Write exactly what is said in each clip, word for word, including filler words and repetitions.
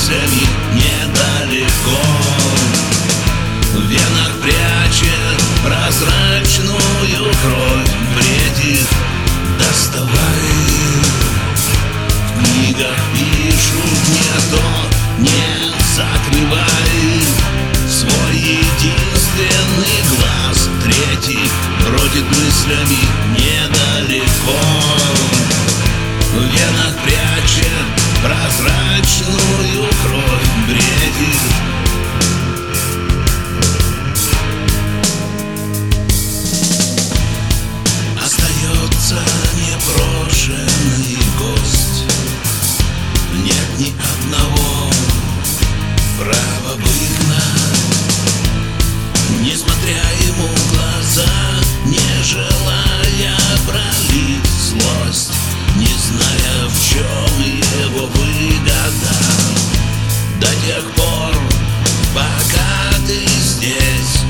мыслями недалеко. В венах прячет прозрачную кровь, бредит, доставай. В книгах пишут не то, не закрывай. Свой единственный глаз, третий бродит мыслями недалеко. В венах прячет прозрачную кровь, бредит. Остается непрошенный гость, нет ни одного права выгнать. Не смотря ему в глаза, не желая пролить злость, не зная, в чем его выгода. До тех пор, пока ты здесь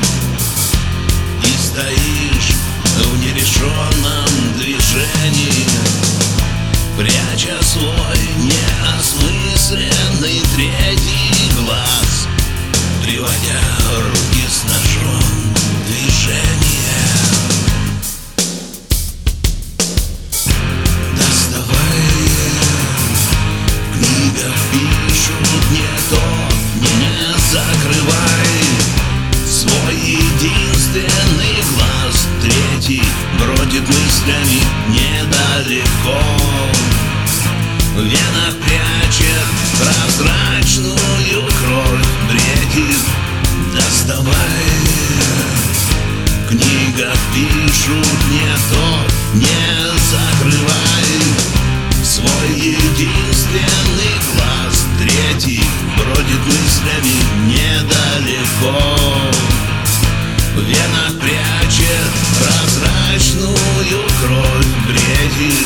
и стоишь в нерешенном движении, пряча свой неосмысленный третий глаз, приводя руки с ножом в движение. Доставай. В книгах пишут не то, не закрывай. Свой единственный глаз, третий бродит мыслями недалеко. В венах прячет прозрачную кровь, бредит, доставай. В книгах пишут не то, не закрывай. Свой единственный глаз, третий бродит мыслями недалеко. В венах прячет прозрачную кровь, бредит.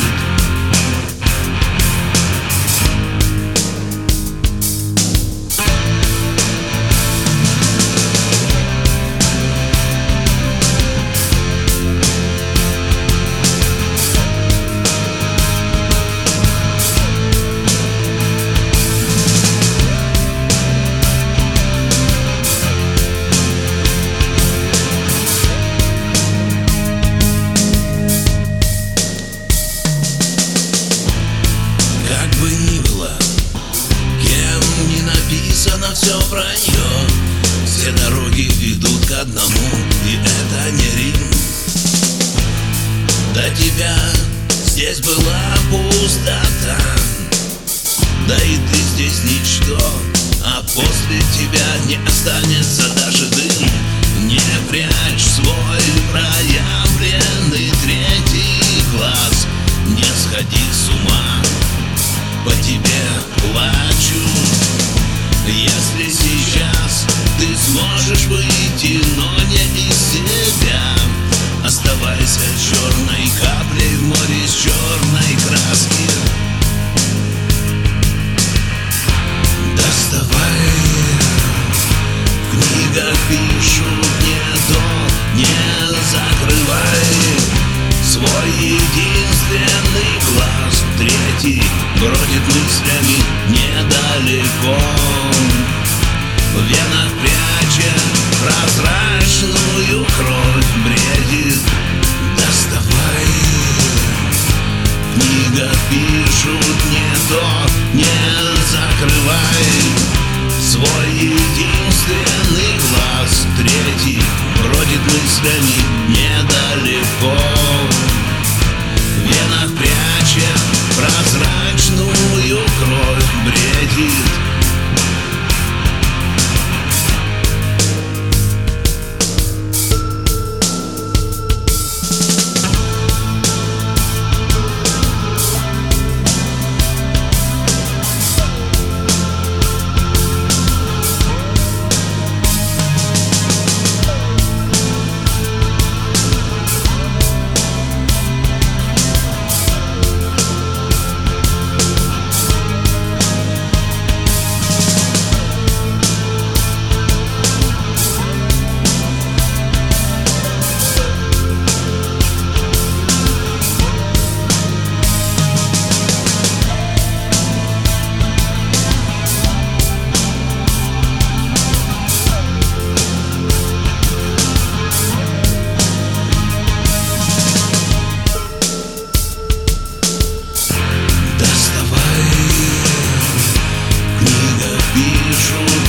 Все вранье, все дороги ведут к одному, и это не Рим. До тебя здесь была пустота, да и ты здесь ничто, а после тебя не останется даже дым. Не прячь свой проявленный третий глаз, не сходи с ума, по тебе плачу. Если сейчас ты сможешь выйти, но не из себя, оставайся черной каплей в море с черной краски. Доставай. В книгах пишут не то, не закрывай. Свой единственный глаз, третий бродит мыслями недалеко. В венах прячет прозрачную кровь, бредит, доставай. В книгах пишут не то, не закрывай. Свой единственный глаз, третий бродит мыслями недалеко. В венах прячет прозрачную кровь, бредит. Вижу